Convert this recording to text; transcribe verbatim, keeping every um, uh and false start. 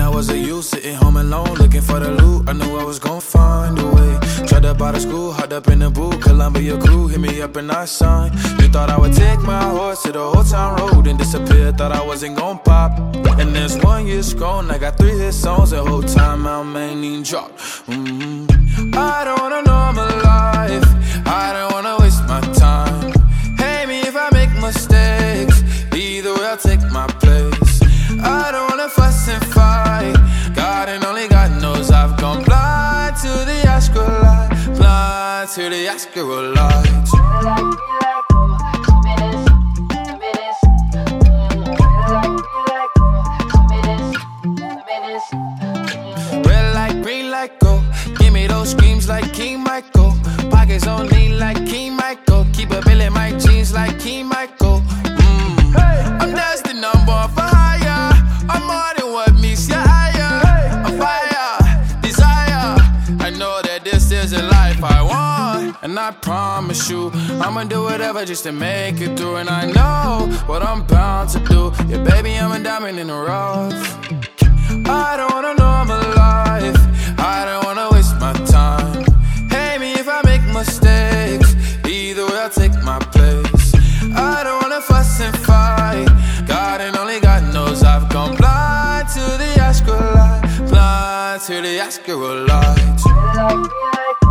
I was a youth, sitting home alone, looking for the loot. I knew I was gon' find a way. Tried to buy the school, hopped up in the booth. Columbia crew hit me up and I signed. You thought I would take my horse to the Old Town Road and disappear. Thought I wasn't gon' pop. And this one year grown, I got three hit songs. The whole time out, man, ain't dropped. Mm-hmm. I don't wanna normal life. I don't wanna waste my time. Hate me if I make mistakes. Either way, I'll take my place. I don't wanna fuss and fight. God and only God knows I've gone blind to the Askerolite, blind to the Askerolite. Red light, green light, go. Give me those screams like King Michael. Pockets on lean like King Michael. Keep a bill in my jeans like King Michael. Mm. Hey. I'm destined, I'm born for higher. I'm more than what meets your eye. Hey. I'm fire, desire. I know that this is the life I want, and I promise you I'ma do whatever just to make it through. And I know what I'm bound to do. Yeah, baby, I'm a diamond in the rough. I don't want a normal life. I don't wanna waste my time. Hate me if I make mistakes. Either way, I'll take my place. I don't wanna fuss and fight. God and only God knows I've gone blind to the Askerolite, blind to the Askerolite.